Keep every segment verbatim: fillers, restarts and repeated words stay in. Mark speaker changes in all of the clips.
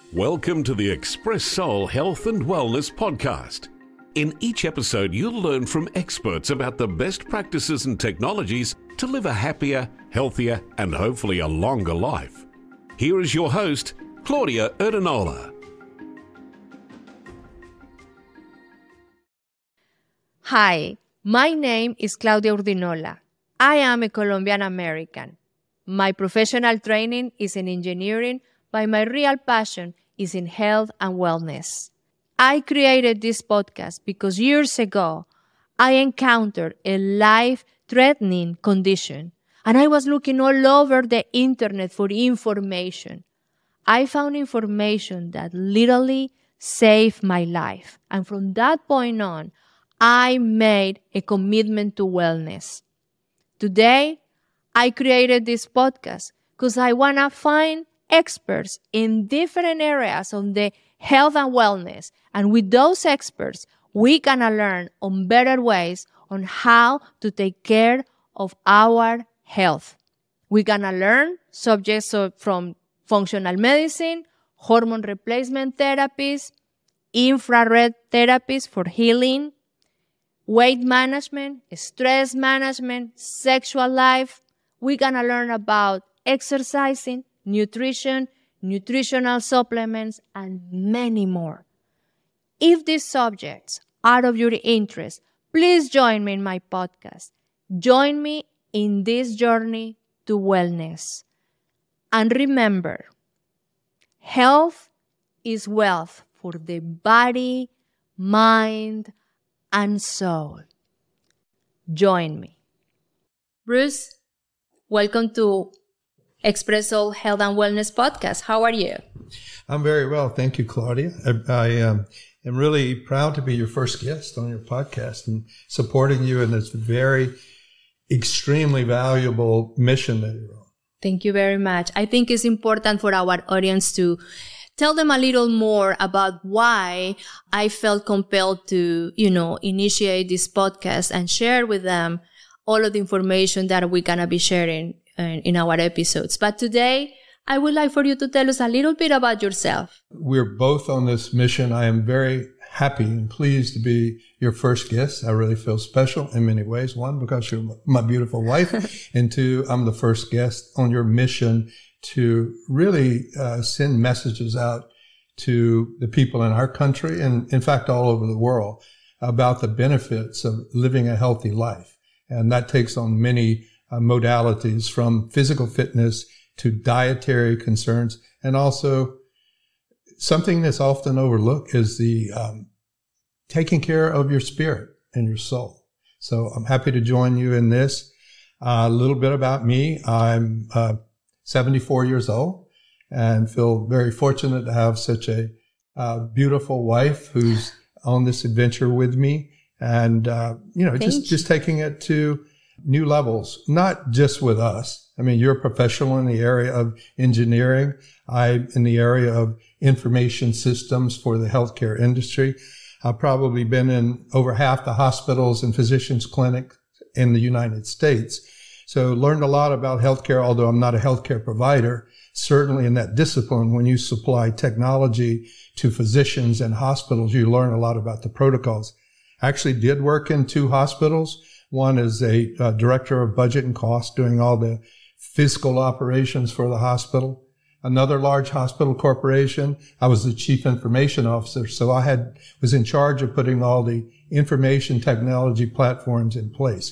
Speaker 1: Welcome to the Express Soul Health and Wellness Podcast. In each episode, you'll learn from experts about the best practices and technologies to live a happier, healthier, and hopefully a longer life. Here is your host, Claudia Erdenola.
Speaker 2: Hi, my name is Claudia Urdinola. I am a Colombian American. My professional training is in engineering, but my real passion is in health and wellness. I created this podcast because years ago, I encountered a life-threatening condition, and I was looking all over the internet for information. I found information that literally saved my life, and from that point on, I made a commitment to wellness. Today, I created this podcast because I want to find experts in different areas of the health and wellness. And with those experts, we can learn on better ways on how to take care of our health. We're going to learn subjects from functional medicine, hormone replacement therapies, infrared therapies for healing, weight management, stress management, sexual life. We're going to learn about exercising, nutrition, nutritional supplements, and many more. If these subjects are of your interest, please join me in my podcast. Join me in this journey to wellness. And remember, health is wealth for the body, mind, and soul. Join me. Bruce, welcome to Express Soul Health and Wellness Podcast. How are you?
Speaker 3: I'm very well. Thank you, Claudia. I, I um, am really proud to be your first guest on your podcast and supporting you in this very extremely valuable mission that you're on.
Speaker 2: Thank you very much. I think it's important for our audience to tell them a little more about why I felt compelled to, you know, initiate this podcast and share with them all of the information that we're going to be sharing in our episodes. But today, I would like for you to tell us a little bit about yourself.
Speaker 3: We're both on this mission. I am very happy and pleased to be your first guest. I really feel special in many ways. One, because you're my beautiful wife. And two, I'm the first guest on your mission to really uh, send messages out to the people in our country and, in fact, all over the world about the benefits of living a healthy life. And that takes on many Uh, modalities, from physical fitness to dietary concerns, and also something that's often overlooked is the um, taking care of your spirit and your soul. So I'm happy to join you in this. Uh, a little bit about me. I'm uh, seventy-four years old and feel very fortunate to have such a uh, beautiful wife who's on this adventure with me, and uh, you know, just just taking it to new levels, not just with us. I mean, you're a professional in the area of engineering. I'm in the area of information systems for the healthcare industry. I've probably been in over half the hospitals and physicians' clinics in the United States. So learned a lot about healthcare, although I'm not a healthcare provider. Certainly in that discipline, when you supply technology to physicians and hospitals, you learn a lot about the protocols. I actually did work in two hospitals. One is a uh, director of budget and cost, doing all the fiscal operations for the hospital. Another large hospital corporation, I was the chief information officer, so I had was in charge of putting all the information technology platforms in place.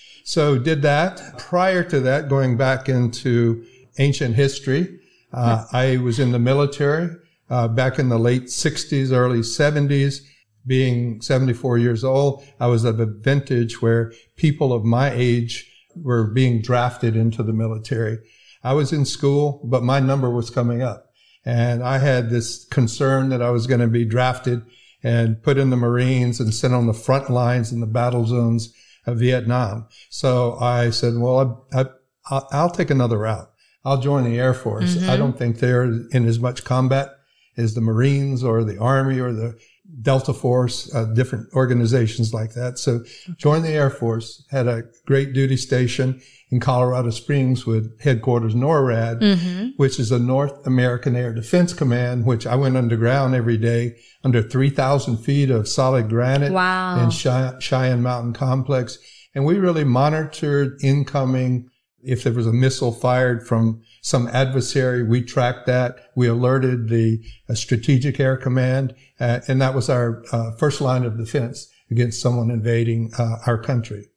Speaker 3: So did that. Prior to that, going back into ancient history, uh, I was in the military uh, back in the late sixties, early seventies. Being seventy-four years old, I was of a vintage where people of my age were being drafted into the military. I was in school, but my number was coming up. And I had this concern that I was going to be drafted and put in the Marines and sent on the front lines in the battle zones of Vietnam. So I said, well, I, I, I'll take another route. I'll join the Air Force. Mm-hmm. I don't think they're in as much combat as the Marines or the Army or the Delta Force, uh, different organizations like that. So joined the Air Force, had a great duty station in Colorado Springs with headquarters NORAD, mm-hmm. which is a North American Air Defense Command, which I went underground every day under three thousand feet of solid granite
Speaker 2: wow.
Speaker 3: in Chey- Cheyenne Mountain Complex. And we really monitored incoming. If there was a missile fired from some adversary, we tracked that. We alerted the uh, Strategic Air Command, uh, and that was our uh, first line of defense against someone invading uh, our country.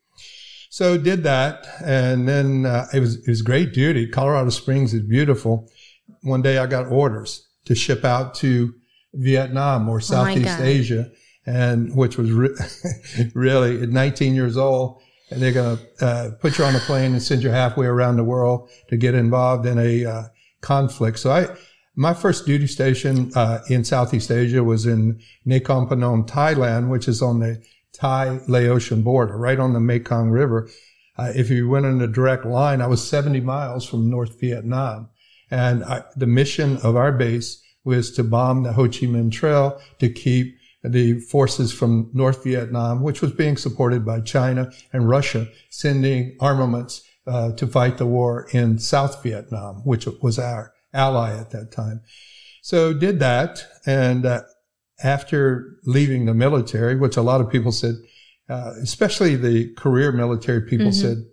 Speaker 3: So did that, and then uh, it was it was great duty. Colorado Springs is beautiful. One day I got orders to ship out to Vietnam or Southeast oh Asia, and which was re- really at nineteen years old. And they're going to uh, put you on a plane and send you halfway around the world to get involved in a uh, conflict. So I, my first duty station uh, in Southeast Asia was in Nakhon Phanom, Thailand, which is on the Thai-Laotian border, right on the Mekong River. Uh, if you went in a direct line, I was seventy miles from North Vietnam. And I, the mission of our base was to bomb the Ho Chi Minh Trail to keep the forces from North Vietnam, which was being supported by China and Russia, sending armaments uh, to fight the war in South Vietnam, which was our ally at that time. So did that. And uh, after leaving the military, which a lot of people said, uh, especially the career military people mm-hmm. said,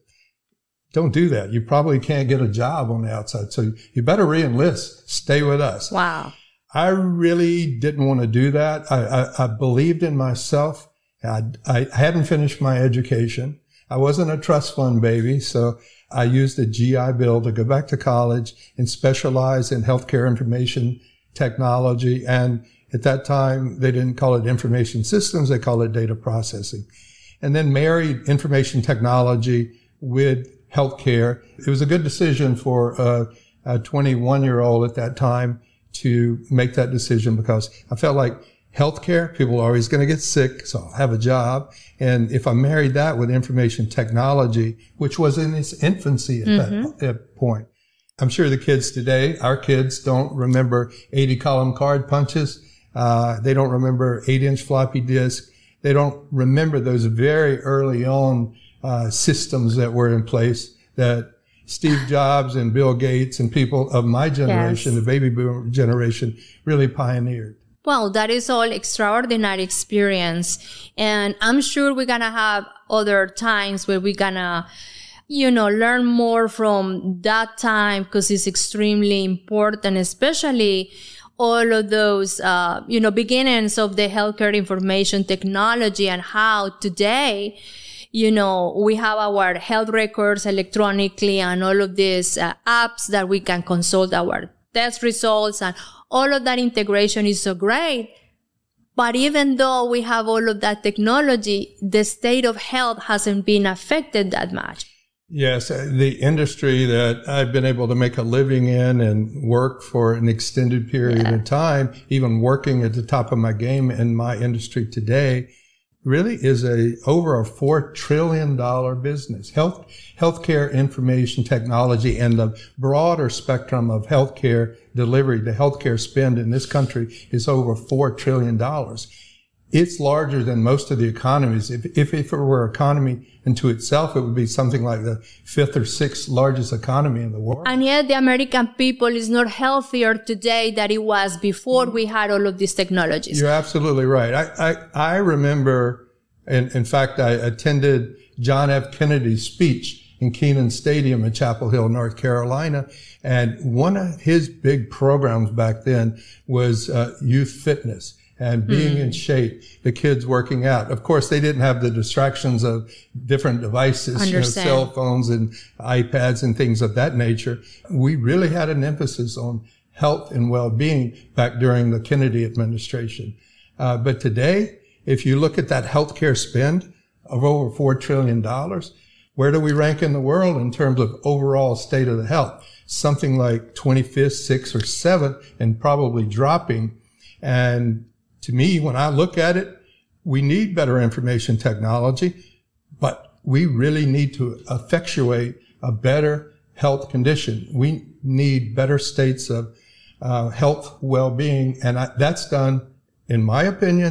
Speaker 3: don't do that. You probably can't get a job on the outside. So you better re-enlist. Stay with us.
Speaker 2: Wow.
Speaker 3: I really didn't want to do that. I, I, I believed in myself. I, I hadn't finished my education. I wasn't a trust fund baby, so I used the G I Bill to go back to college and specialize in healthcare information technology. And at that time, they didn't call it information systems. They called it data processing. And then married information technology with healthcare. It was a good decision for a, a twenty-one-year-old at that time to make that decision because I felt like healthcare, people are always going to get sick, so I'll have a job. And if I married that with information technology, which was in its infancy at mm-hmm. that, that point, I'm sure the kids today, our kids don't remember eighty column card punches. Uh, they don't remember eight inch floppy disk. They don't remember those very early on uh, systems that were in place that Steve Jobs and Bill Gates and people of my generation, yes. the baby boomer generation, really pioneered.
Speaker 2: Well, that is all extraordinary experience. And I'm sure we're going to have other times where we're going to, you know, learn more from that time because it's extremely important, especially all of those, uh, you know, beginnings of the healthcare information technology and how today, you know, we have our health records electronically and all of these uh, apps that we can consult our test results, and all of that integration is so great. But even though we have all of that technology, the state of health hasn't been affected that much.
Speaker 3: Yes, the industry that I've been able to make a living in and work for an extended period yeah. of time, even working at the top of my game in my industry today, really is a over a four trillion dollars business. Health, healthcare information technology and the broader spectrum of healthcare delivery, the healthcare spend in this country is over four trillion dollars. It's larger than most of the economies. If, if, if it were an economy into itself, it would be something like the fifth or sixth largest economy in the world.
Speaker 2: And yet the American people is not healthier today than it was before we had all of these technologies.
Speaker 3: You're absolutely right. I, I, I remember, in, in fact, I attended John F. Kennedy's speech in Kenan Stadium in Chapel Hill, North Carolina. And one of his big programs back then was uh, youth fitness and being mm. in shape, the kids working out. Of course, they didn't have the distractions of different devices, you know, cell phones and iPads and things of that nature. We really had an emphasis on health and well-being back during the Kennedy administration. Uh, but today, if you look at that healthcare spend of over four trillion dollars, where do we rank in the world in terms of overall state of the health? Something like twenty-fifth, sixth, or seventh, and probably dropping. And to me, when I look at it, we need better information technology, but we really need to effectuate a better health condition. We need better states of uh, health well-being, and I, that's done, in my opinion,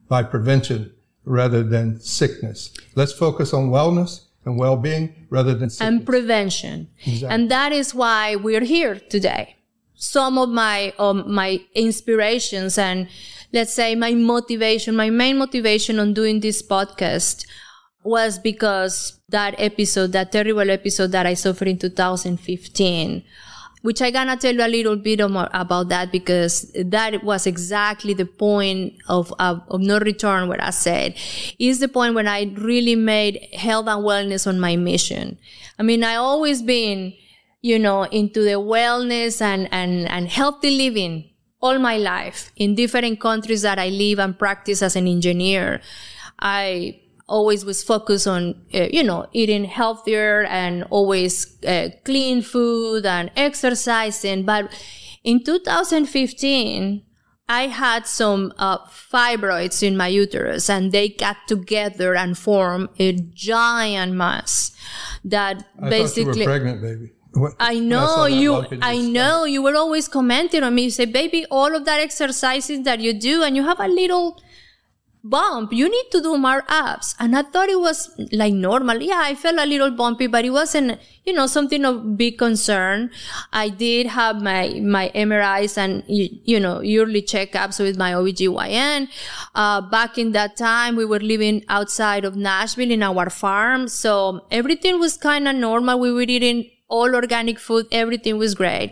Speaker 3: by prevention rather than sickness. Let's focus on wellness and well-being rather than sickness.
Speaker 2: And prevention.
Speaker 3: Exactly.
Speaker 2: And that is why we're here today. Some of my um, my inspirations and, let's say, my motivation, my main motivation on doing this podcast was because that episode, that terrible episode that I suffered in two thousand fifteen, which I gonna tell you a little bit more about that, because that was exactly the point of, of, of no return, where I said, is the point when I really made health and wellness on my mission. I mean, I always been, you know, into the wellness and, and, and healthy living all my life in different countries that I live and practice as an engineer. I always was focused on, uh, you know, eating healthier and always uh, clean food and exercising. But in two thousand fifteen, I had some uh, fibroids in my uterus, and they got together and formed a giant mass that
Speaker 3: I
Speaker 2: basically.
Speaker 3: thought you were pregnant, baby. What?
Speaker 2: I know you, I know you were always commenting on me. You say, baby, all of that exercises that you do and you have a little bump, you need to do more abs. And I thought it was like normal. Yeah, I felt a little bumpy, but it wasn't, you know, something of big concern. I did have my, my M R Is and, you, you know, yearly checkups with my O B G Y N. Uh, back in that time, we were living outside of Nashville in our farm. So everything was kind of normal. We were eating all organic food. Everything was great.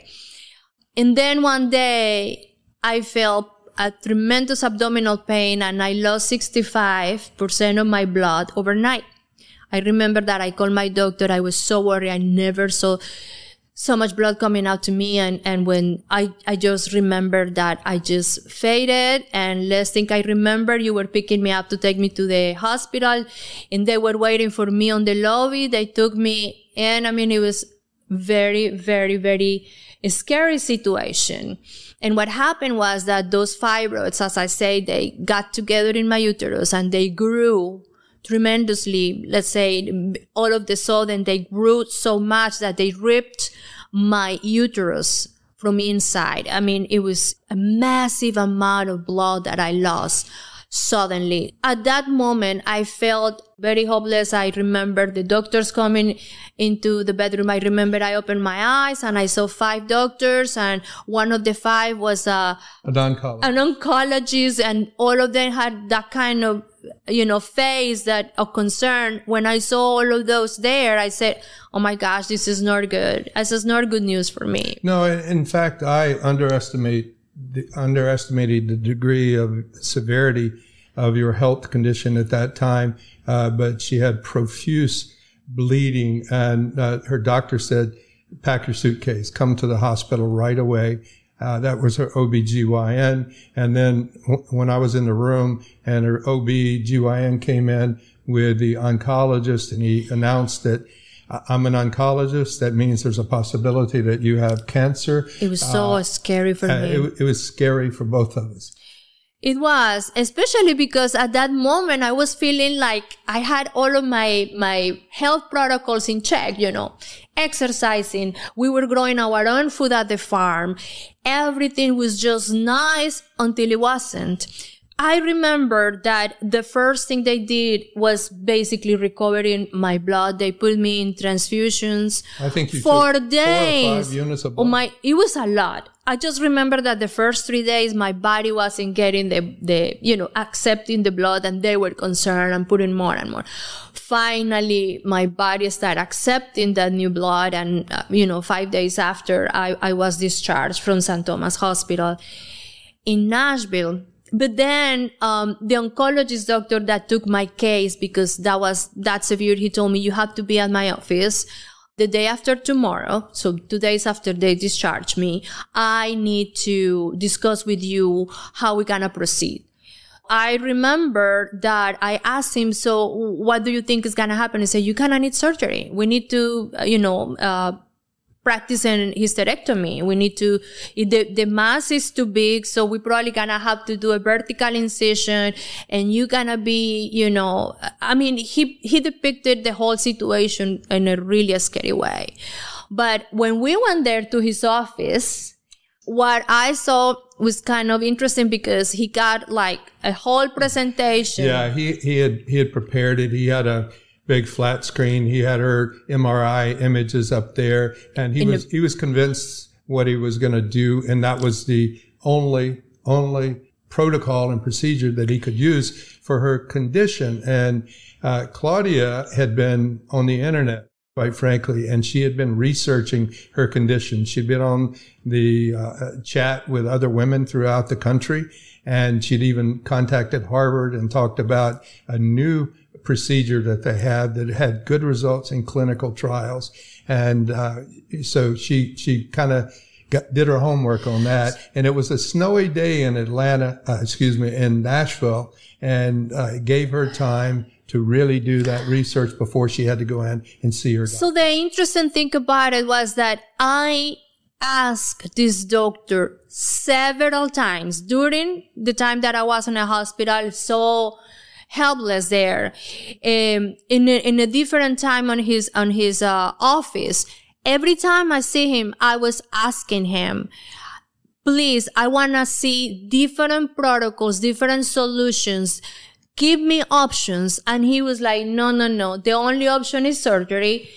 Speaker 2: And then one day I felt a tremendous abdominal pain, and I lost sixty-five percent of my blood overnight. I remember that I called my doctor. I was so worried. I never saw so much blood coming out to me. And, and when I, I just remember that I just faded, and last thing I remember, you were picking me up to take me to the hospital, and they were waiting for me on the lobby. They took me in. I mean, it was very, very, very scary situation. And what happened was that those fibroids, as I say, they got together in my uterus and they grew tremendously. Let's say all of the sudden they grew so much that they ripped my uterus from inside. I mean, it was a massive amount of blood that I lost suddenly. At that moment, I felt very hopeless. I remember the doctors coming into the bedroom. I remember I opened my eyes and I saw five doctors, and one of the five was a,
Speaker 3: an oncologist.
Speaker 2: an oncologist, and all of them had that kind of, you know, face that of concern. When I saw all of those there, I said, oh my gosh, this is not good. This is not good news for me.
Speaker 3: No, in fact, I underestimate the, underestimated the degree of severity of your health condition at that time. Uh, but she had profuse bleeding, and uh, her doctor said, pack your suitcase, come to the hospital right away. Uh, that was her O B G Y N. And then w- when I was in the room and her O B G Y N came in with the oncologist, and he announced that I'm an oncologist. That means there's a possibility that you have cancer.
Speaker 2: It was so uh, scary for
Speaker 3: uh,
Speaker 2: me.
Speaker 3: It, it was scary for both of us.
Speaker 2: It was, especially because at that moment I was feeling like I had all of my, my health protocols in check, you know, exercising. We were growing our own food at the farm. Everything was just nice until it wasn't. I remember that the first thing they did was basically recovering my blood. They put me in transfusions
Speaker 3: I think you
Speaker 2: for
Speaker 3: took
Speaker 2: days.
Speaker 3: Four or five units of blood.
Speaker 2: Oh my, it was a lot. I just remember that the first three days my body wasn't getting the, the, you know, accepting the blood, and they were concerned and putting more and more. Finally, my body started accepting that new blood, and, uh, you know, five days after I, I was discharged from Saint Thomas Hospital in Nashville. But then, um, the oncologist doctor that took my case, because that was that severe, he told me, you have to be at my office the day after tomorrow. So two days after they discharge me, I need to discuss with you how we're going to proceed. I remember that I asked him, so what do you think is going to happen? He said, you kind of need surgery. We need to, you know, uh, practice an hysterectomy. We need to, the, the mass is too big, so we probably gonna have to do a vertical incision, and you gonna be, you know, I mean, he, he depicted the whole situation in a really scary way. But when we went there to his office, what I saw was kind of interesting because he got like a whole presentation.
Speaker 3: Yeah, he, he had he had prepared it. He had a big flat screen. He had her M R I images up there, and he In was the- he was convinced what he was going to do, and that was the only only protocol and procedure that he could use for her condition. And uh, Claudia had been on the internet, quite frankly, and she had been researching her condition. She'd been on the uh, chat with other women throughout the country, and she'd even contacted Harvard and talked about a new procedure that they had that had good results in clinical trials. And uh, so she she kind of Got, did her homework on that, and it was a snowy day in Atlanta, uh, excuse me, in Nashville, and uh, it gave her time to really do that research before she had to go in and see her doctor.
Speaker 2: So the interesting thing about it was that I asked this doctor several times during the time that I was in a hospital, so helpless there, um, in a, in a different time on his on his uh, office. Every time I see him, I was asking him, please, I want to see different protocols, different solutions. Give me options. And he was like, no, no, no. The only option is surgery.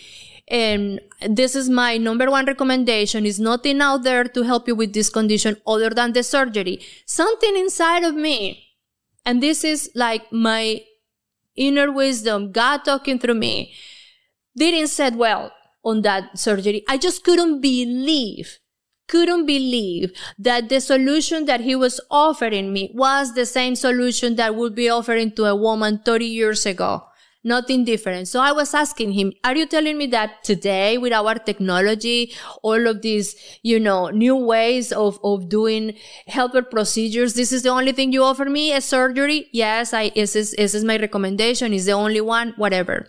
Speaker 2: And this is my number one recommendation. There's nothing out there to help you with this condition other than the surgery. Something inside of me, and this is like my inner wisdom, God talking through me, didn't say, well, on that surgery. I just couldn't believe, couldn't believe that the solution that he was offering me was the same solution that would be offering to a woman thirty years ago. Nothing different. So I was asking him, are you telling me that today with our technology, all of these, you know, new ways of, of doing helper procedures, this is the only thing you offer me, a surgery? Yes, I, this is, this is my recommendation. It's the only one, whatever.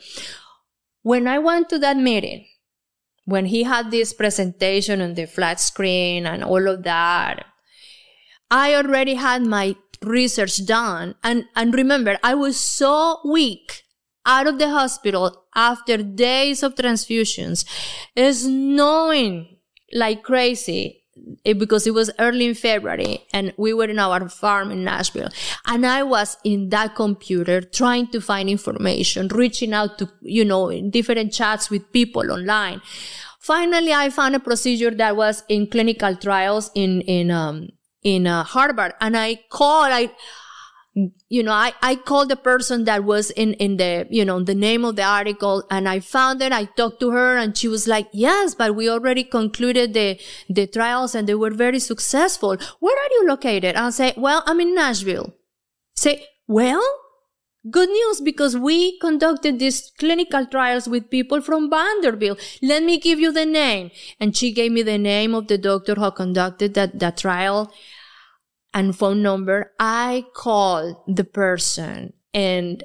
Speaker 2: When I went to that meeting, when he had this presentation on the flat screen and all of that, I already had my research done. And, and remember, I was so weak out of the hospital after days of transfusions, snowing like crazy, because it was early in February and we were in our farm in Nashville. And I was in that computer trying to find information, reaching out to, you know, in different chats with people online. Finally, I found a procedure that was in clinical trials in, in, um, in, uh, Harvard. And I called, I, you know, I, I called the person that was in, in the, you know, the name of the article, and I found it. I talked to her and she was like, yes, but we already concluded the, the trials and they were very successful. Where are you located? I'll say, well, I'm in Nashville. Say, well, good news, because we conducted these clinical trials with people from Vanderbilt. Let me give you the name. And she gave me the name of the doctor who conducted that, that trial and phone number. I called the person, and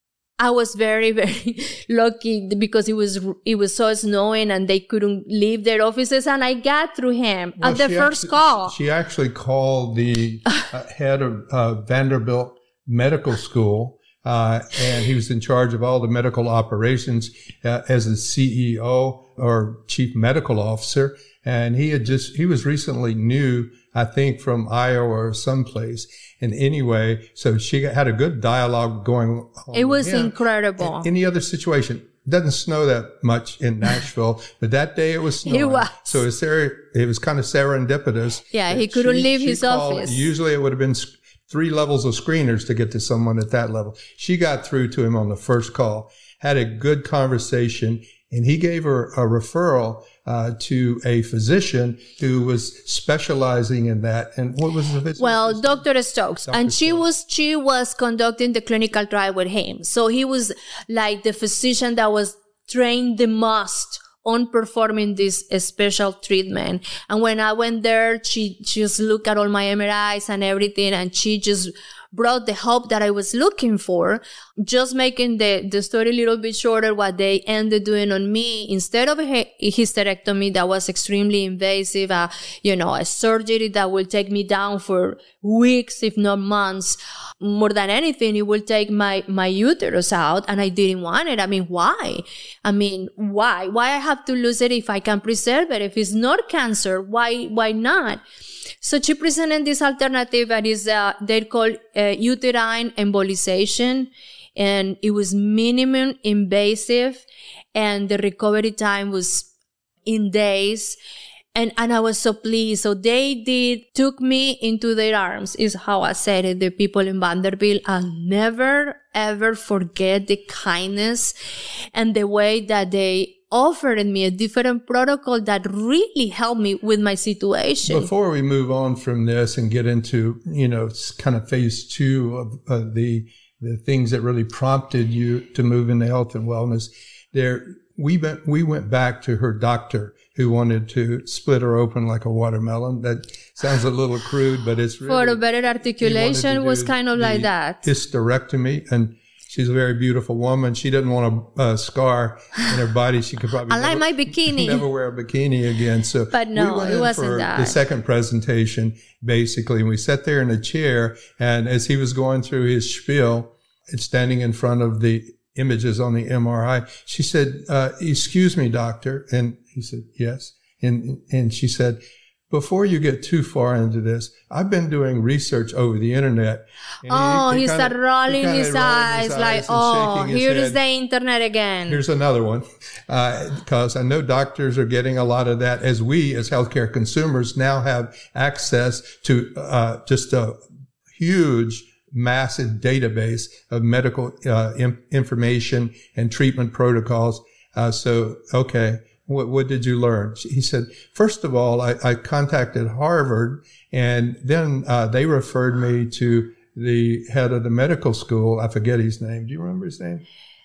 Speaker 2: I was very, very lucky because it was, it was so snowing and they couldn't leave their offices, and I got through him well, at the first
Speaker 3: actually,
Speaker 2: call.
Speaker 3: She actually called the uh, head of uh, Vanderbilt Medical School, uh, and he was in charge of all the medical operations uh, as the C E O or chief medical officer. And he had just, he was recently new, I think, from Iowa or someplace. And anyway, so she had a good dialogue going on.
Speaker 2: It was
Speaker 3: him.
Speaker 2: incredible.
Speaker 3: In any other situation, it doesn't snow that much in Nashville, but that day it was snowing.
Speaker 2: It was.
Speaker 3: So it was, ser- it was kind of serendipitous.
Speaker 2: Yeah, he couldn't
Speaker 3: she,
Speaker 2: leave
Speaker 3: she
Speaker 2: his
Speaker 3: called,
Speaker 2: office.
Speaker 3: Usually it would have been three levels of screeners to get to someone at that level. She got through to him on the first call, had a good conversation, and he gave her a referral uh, to a physician who was specializing in that. And what was the physician?
Speaker 2: Well, Doctor Stokes.
Speaker 3: Doctor
Speaker 2: And she
Speaker 3: Stokes.
Speaker 2: was, she was conducting the clinical trial with him. So he was like the physician that was trained the most on performing this special treatment. And when I went there, she just looked at all my M R Is and everything, and she just brought the hope that I was looking for, just making the, the story a little bit shorter. What they ended doing on me, instead of a hysterectomy that was extremely invasive, uh, you know, a surgery that will take me down for weeks, if not months, more than anything, it will take my, my uterus out, and I didn't want it. I mean, why? I mean, why? Why I have to lose it if I can preserve it? If it's not cancer, why, why not? So she presented this alternative that is, uh, they're called uh, uterine embolization. And it was minimum invasive. And the recovery time was in days. And, and I was so pleased. So they did, took me into their arms, is how I said it, the people in Vanderbilt. I'll never, ever forget the kindness and the way that they offered me a different protocol that really helped me with my situation.
Speaker 3: Before we move on from this and get into, you know, kind of phase two of uh, the the things that really prompted you to move into health and wellness, there we went we went back to her doctor who wanted to split her open like a watermelon. That sounds a little crude, but it's really,
Speaker 2: for a better articulation, was kind of like that.
Speaker 3: Hysterectomy, and she's a very beautiful woman. She didn't want a uh, scar in her body. She could probably
Speaker 2: I like
Speaker 3: never,
Speaker 2: my bikini.
Speaker 3: never wear a bikini again. So,
Speaker 2: but no,
Speaker 3: we went
Speaker 2: it
Speaker 3: in
Speaker 2: wasn't
Speaker 3: for
Speaker 2: that.
Speaker 3: The second presentation, basically, and we sat there in a chair. And as he was going through his spiel, and standing in front of the images on the M R I, she said, uh, "Excuse me, doctor." And he said, "Yes." And and she said, "Before you get too far into this, I've been doing research over the internet."
Speaker 2: And oh, he, he, he started rolling his, his eyes, eyes like, oh, here is the internet again.
Speaker 3: Here's another one. Because uh, I know doctors are getting a lot of that, as we as healthcare consumers now have access to uh, just a huge, massive database of medical uh, im- information and treatment protocols. Uh, so, okay. What, what did you learn? He said, first of all, I, I contacted Harvard, and then uh, they referred me to the head of the medical school. I forget his name. Do you remember his name?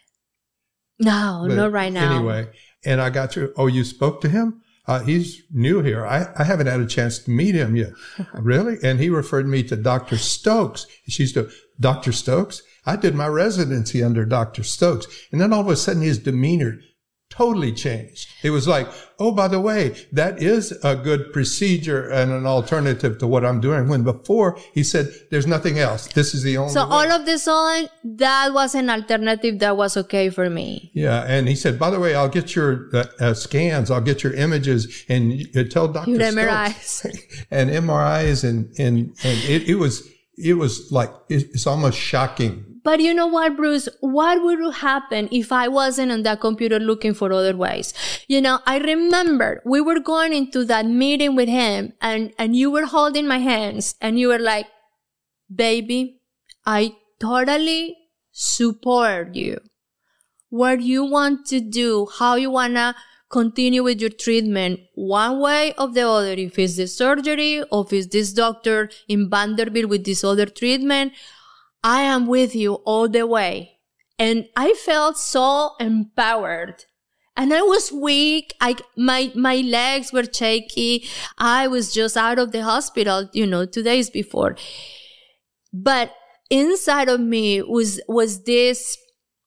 Speaker 2: No, but not right now.
Speaker 3: Anyway, and I got to, oh, you spoke to him? Uh, he's new here. I, I haven't had a chance to meet him yet. Really? And he referred me to Doctor Stokes. She's the Doctor Stokes? I did my residency under Doctor Stokes. And then all of a sudden his demeanor totally changed. It was like, oh, by the way, that is a good procedure and an alternative to what I'm doing. When before he said, there's nothing else. This is the only
Speaker 2: So
Speaker 3: way.
Speaker 2: all of the sudden, that was an alternative that was okay for me.
Speaker 3: Yeah. And he said, by the way, I'll get your uh, uh, scans. I'll get your images and you tell Doctor
Speaker 2: Your M R
Speaker 3: Stokes.
Speaker 2: Is.
Speaker 3: And M R Is and, and, and it, it was, it was like, it's almost shocking.
Speaker 2: But you know what, Bruce? What would happen if I wasn't on that computer looking for other ways? You know, I remember we were going into that meeting with him and, and you were holding my hands and you were like, baby, I totally support you. What you want to do, how you want to continue with your treatment, one way or the other, if it's the surgery or if it's this doctor in Vanderbilt with this other treatment, I am with you all the way. And I felt so empowered. And I was weak. I, my, my legs were shaky. I was just out of the hospital, you know, two days before. But inside of me was, was this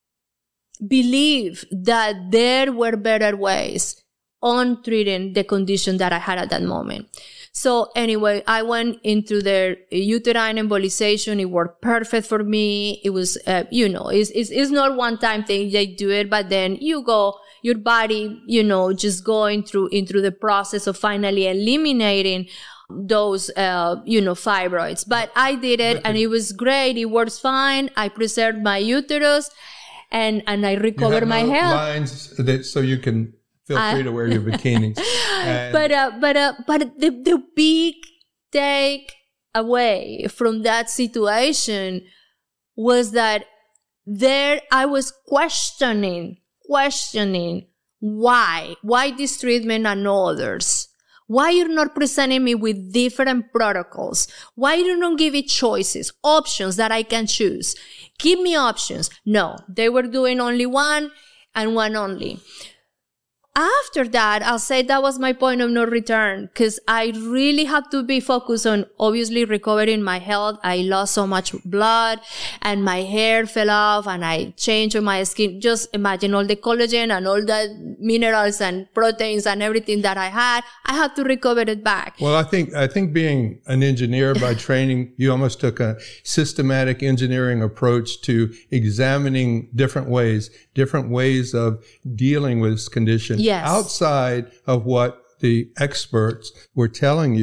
Speaker 2: belief that there were better ways on treating the condition that I had at that moment. So anyway, I went into the uterine embolization. It worked perfect for me. It was, uh, you know, it's, it's, it's not one time thing. They do it, but then you go, your body, you know, just going through, into the process of finally eliminating those, uh, you know, fibroids. But I did it and it was great. It works fine. I preserved my uterus and, and I recovered my
Speaker 3: no
Speaker 2: health.
Speaker 3: Lines that, so you can feel free to wear your bikinis. And
Speaker 2: but uh, but uh, but the the big take away from that situation was that there I was questioning, questioning why, why this treatment and no others. Why you're not presenting me with different protocols? Why you don't give me choices, options that I can choose? Give me options. No, they were doing only one and one only. After that, I'll say that was my point of no return because I really had to be focused on obviously recovering my health. I lost so much blood and my hair fell off and I changed my skin. Just imagine all the collagen and all the minerals and proteins and everything that I had. I had to recover it back.
Speaker 3: Well, I think, I think being an engineer by training, you almost took a systematic engineering approach to examining different ways, different ways of dealing with this condition.
Speaker 2: Yes.
Speaker 3: Outside of what the experts were telling you.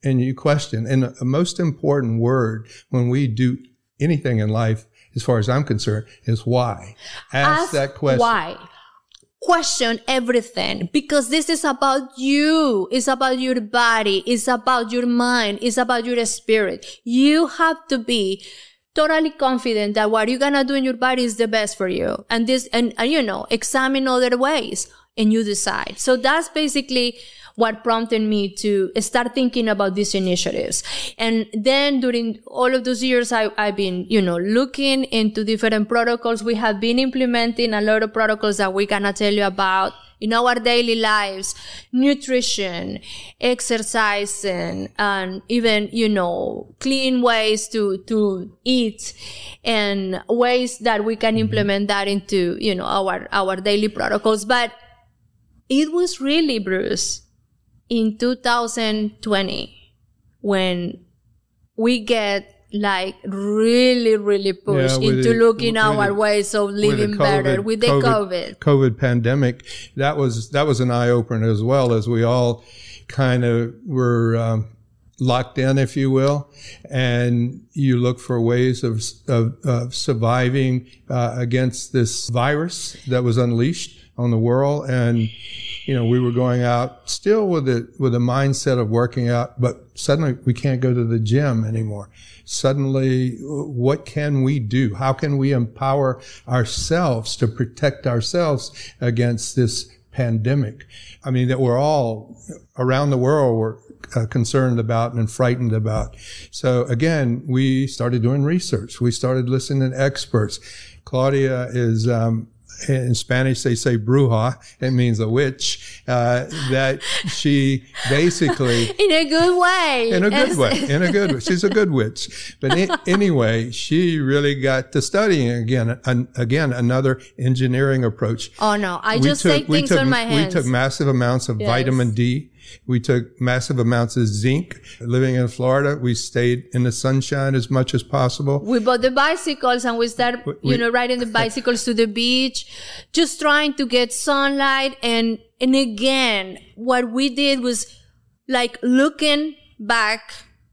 Speaker 3: and you question. And the most important word when we do anything in life, as far as I'm concerned, is why. Ask, Ask that question.
Speaker 2: Why? Question everything, because this is about you. It's about your body. It's about your mind. It's about your spirit. You have to be totally confident that what you're going to do in your body is the best for you. And this, and, and you know, examine other ways and you decide. So that's basically what prompted me to start thinking about these initiatives. And then during all of those years, I, I've been, you know, looking into different protocols. We have been implementing a lot of protocols that we're going to tell you about in our daily lives: nutrition, exercising, and even, you know, clean ways to, to eat, and ways that we can implement that into, you know, our, our daily protocols. But it was really, Bruce, in two thousand twenty, when we get like really, really pushed yeah, into the, looking our the, ways of living COVID, better with the COVID,
Speaker 3: COVID COVID pandemic. That was that was an eye opener, as well, as we all kind of were um, locked in, if you will, and you look for ways of of, of surviving uh, against this virus that was unleashed on the world. And you know, we were going out still with a with a mindset of working out, but suddenly we can't go to the gym anymore. Suddenly, what can we do? How can we empower ourselves to protect ourselves against this pandemic? I mean, that we're all around the world we're uh, concerned about and frightened about. So again, we started doing research. We started listening to experts. Claudia is um in Spanish, they say bruja. It means a witch. Uh, that she basically...
Speaker 2: in a good way.
Speaker 3: In a good way. In a good way. She's a good witch. But in, anyway, she really got to studying again, an, again, another engineering approach.
Speaker 2: Oh, no. I we just took, take things
Speaker 3: took,
Speaker 2: on my hands.
Speaker 3: We took massive amounts of yes. vitamin D. We took massive amounts of zinc. Living in Florida, we stayed in the sunshine as much as possible.
Speaker 2: We bought the bicycles and we started, we, you know, riding the bicycles to the beach, just trying to get sunlight. And, and again, what we did was like looking back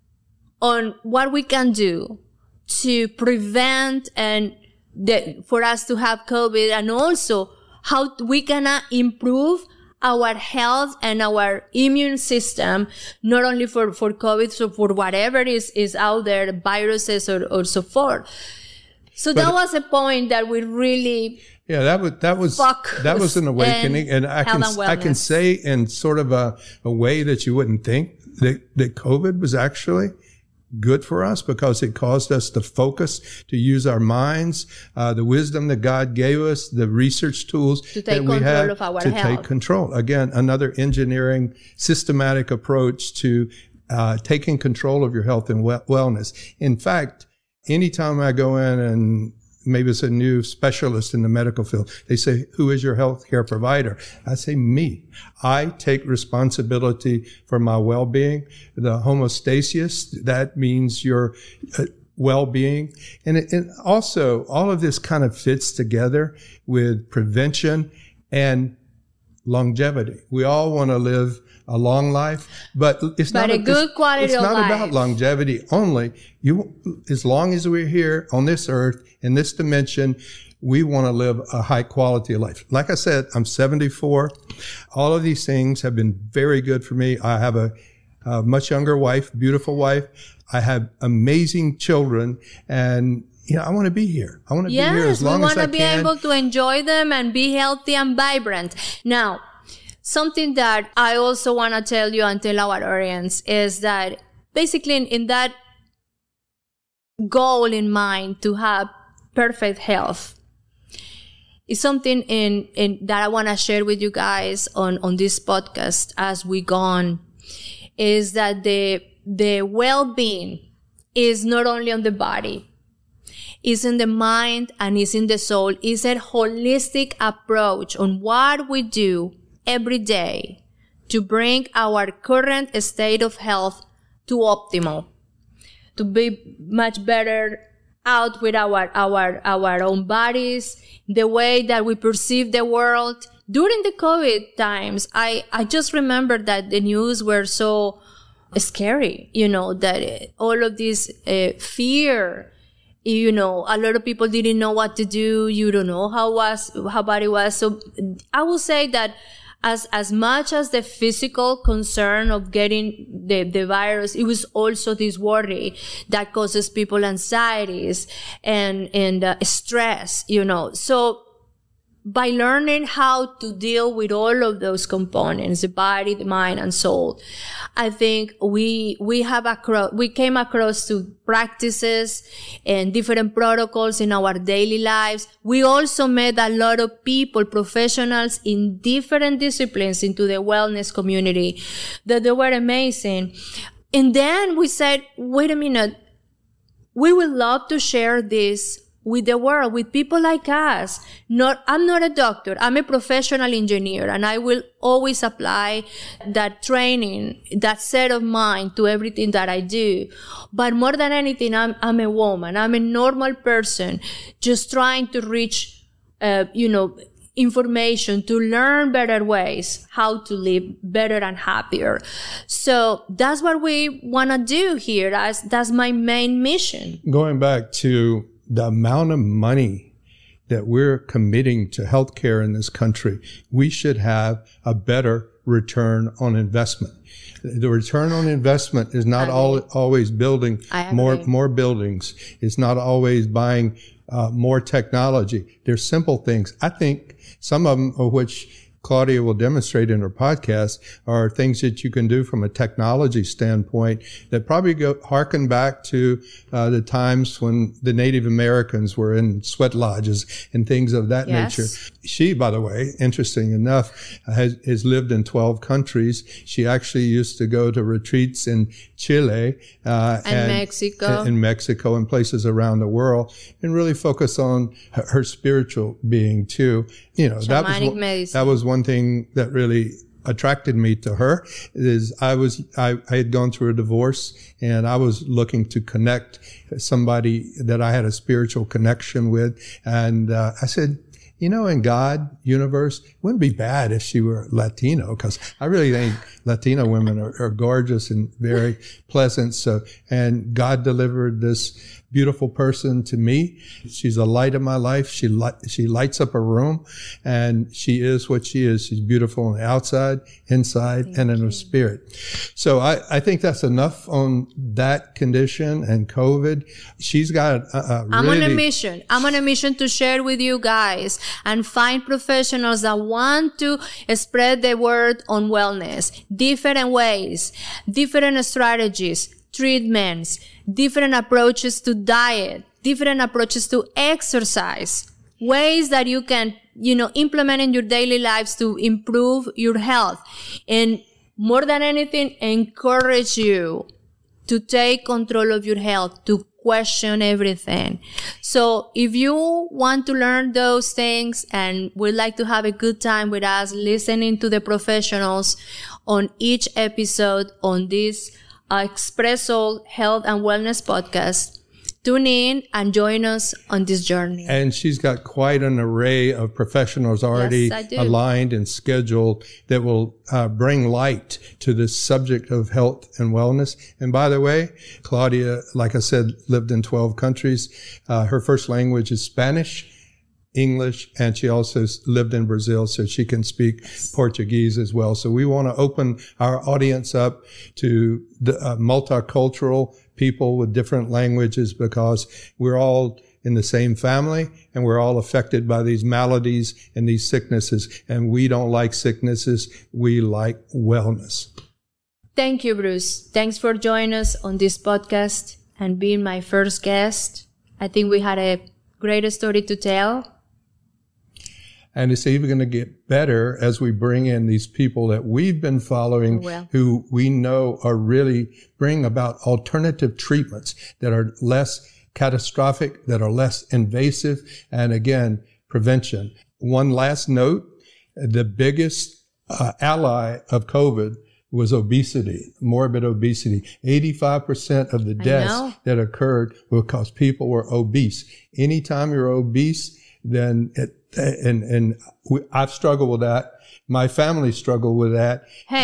Speaker 2: on what we can do to prevent and the, for us to have COVID, and also how we can improve our health and our immune system, not only for, for COVID, so for whatever is, is out there, viruses or, or so forth. So but that was a point that we really
Speaker 3: Yeah, that was, that was, that was an awakening. And I can, and I can say in sort of a, a way that you wouldn't think that, that COVID was actually good for us, because it caused us to focus, to use our minds, uh, the wisdom that God gave us, the research tools
Speaker 2: to
Speaker 3: that we have to
Speaker 2: health.
Speaker 3: take control. Again, another engineering, systematic approach to uh, taking control of your health and we- wellness. In fact, anytime I go in and maybe it's a new specialist in the medical field, they say, who is your healthcare provider? I say, me. I take responsibility for my well-being. The homeostasis, that means your uh, well-being. And, it, and also, all of this kind of fits together with prevention and longevity. We all want to live a long life, but it's
Speaker 2: but
Speaker 3: not
Speaker 2: a good
Speaker 3: it's,
Speaker 2: quality
Speaker 3: it's
Speaker 2: of
Speaker 3: not
Speaker 2: life.
Speaker 3: about longevity only. You, as long as we're here on this earth, in this dimension, we want to live a high quality of life. Like I said, I'm seventy-four. All of these things have been very good for me. I have a, a much younger wife, beautiful wife. I have amazing children, and you know, I want to be here. I want to
Speaker 2: yes,
Speaker 3: be here as long as I can.
Speaker 2: Yes, we want to be able to enjoy them and be healthy and vibrant. Now, something that I also want to tell you and tell our audience is that basically in, in that goal in mind to have perfect health is something in, in that I want to share with you guys on, on this podcast as we go on, is that the, the well-being is not only on the body, it's in the mind and it's in the soul. It's a holistic approach on what we do every day to bring our current state of health to optimal, to be much better out with our, our, our own bodies, the way that we perceive the world. During the COVID times, I, I just remember that the news were so scary, you know, that uh, all of this uh, fear, you know, a lot of people didn't know what to do. You don't know how was, how bad it was. So I will say that as, as much as the physical concern of getting the, the virus, it was also this worry that causes people anxieties and, and uh, stress, you know. So by learning how to deal with all of those components, the body, the mind, and soul, I think we, we have across, we came across to practices and different protocols in our daily lives. We also met a lot of people, professionals in different disciplines into the wellness community that they were amazing. And then we said, wait a minute, we would love to share this with the world, with people like us. Not, I'm not a doctor. I'm a professional engineer, and I will always apply that training, that set of mind to everything that I do. But more than anything, I'm, I'm a woman. I'm a normal person just trying to reach, uh, you know, information to learn better ways how to live better and happier. So that's what we want to do here. That's, that's my main mission.
Speaker 3: Going back to the amount of money that we're committing to healthcare in this country, we should have a better return on investment. The return on investment is not all, always building more, more buildings. It's not always buying uh, more technology. There's simple things. I think some of them, of which Claudia will demonstrate in her podcast, are things that you can do from a technology standpoint that probably go harken back to uh, the times when the Native Americans were in sweat lodges and things of that
Speaker 2: yes.
Speaker 3: nature. She, by the way, interesting enough, has, has lived in twelve countries. She actually used to go to retreats in Chile uh,
Speaker 2: and, and Mexico,
Speaker 3: in Mexico and places around the world, and really focus on her, her spiritual being too. You know, that was one, that was one thing that really attracted me to her. Is I was I, I had gone through a divorce, and I was looking to connect somebody that I had a spiritual connection with, and uh, I said, you know, in God, universe, it wouldn't be bad if she were Latino, because I really think Latino women are, are gorgeous and very pleasant. So, and God delivered this beautiful person to me. She's a light of my life. She light, she lights up a room, and she is what she is. She's beautiful on the outside, inside, Thank and in you. her spirit. So I, I think that's enough on that condition and COVID. She's got a, a
Speaker 2: I'm
Speaker 3: really...
Speaker 2: on a mission. I'm on a mission to share with you guys and find professionals that want to spread the word on wellness, different ways, different strategies, treatments, different approaches to diet, different approaches to exercise, ways that you can, you know, implement in your daily lives to improve your health. And more than anything, encourage you to take control of your health, to question everything. So if you want to learn those things and would like to have a good time with us listening to the professionals on each episode on this uh, Express Soul Health and Wellness podcast, tune in and join us on this journey.
Speaker 3: And she's got quite an array of professionals already yes, aligned and scheduled that will uh, bring light to this subject of health and wellness. And by the way, Claudia, like I said, lived in twelve countries. Uh, her first language is Spanish, English, and she also lived in Brazil, so she can speak Portuguese as well. So we want to open our audience up to the uh, multicultural people with different languages, because we're all in the same family and we're all affected by these maladies and these sicknesses. And we don't like sicknesses. We like wellness.
Speaker 2: Thank you, Bruce. Thanks for joining us on this podcast and being my first guest. I think we had a great story to tell.
Speaker 3: And it's even going to get better as we bring in these people that we've been following, well. who we know are really bringing about alternative treatments that are less catastrophic, that are less invasive, and again, prevention. One last note, the biggest uh, ally of COVID was obesity, morbid obesity. eighty-five percent of the deaths that occurred were because people were obese. Anytime you're obese, then it And, and we, I've struggled with that. My family struggled with that.
Speaker 2: Hey,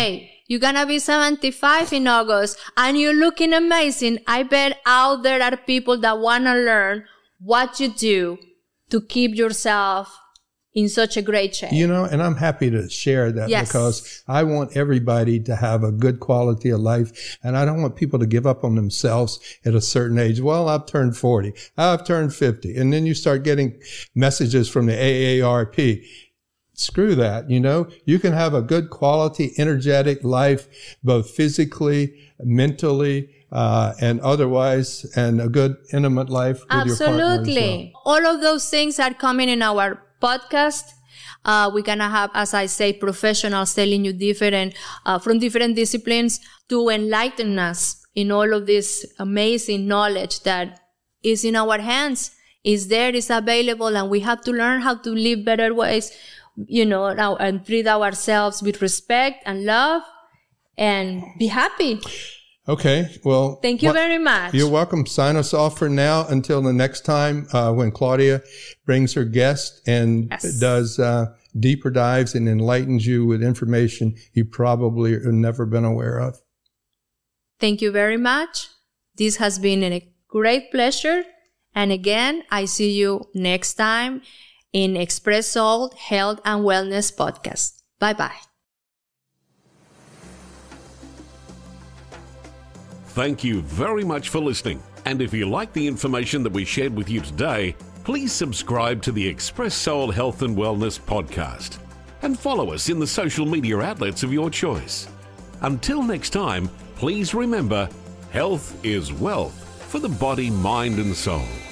Speaker 2: You're gonna be seventy-five in August and you're looking amazing. I bet out there are people that wanna learn what you do to keep yourself in such a great shape.
Speaker 3: You know, and I'm happy to share that
Speaker 2: yes.
Speaker 3: because I want everybody to have a good quality of life. And I don't want people to give up on themselves at a certain age. Well, I've turned forty. I've turned fifty. And then you start getting messages from the A A R P. Screw that. You know, you can have a good quality, energetic life, both physically, mentally, uh, and otherwise, and a good intimate life with
Speaker 2: Absolutely.
Speaker 3: your partner as well.
Speaker 2: All of those things are coming in our podcast. Uh, we're gonna have, as I say, professionals telling you different, uh, from different disciplines to enlighten us in all of this amazing knowledge that is in our hands, is there, is available, and we have to learn how to live better ways, you know, now, and treat ourselves with respect and love and be happy.
Speaker 3: Okay, well.
Speaker 2: Thank you
Speaker 3: wh-
Speaker 2: very much.
Speaker 3: You're welcome. Sign us off for now until the next time uh, when Claudia brings her guest and
Speaker 2: Yes.
Speaker 3: does uh, deeper dives and enlightens you with information you probably have never been aware of.
Speaker 2: Thank you very much. This has been a great pleasure. And again, I see you next time in Express Soul Health and Wellness Podcast. Bye-bye.
Speaker 1: Thank you very much for listening. And if you like the information that we shared with you today, please subscribe to the Express Soul Health and Wellness podcast and follow us in the social media outlets of your choice. Until next time, please remember, health is wealth for the body, mind, and soul.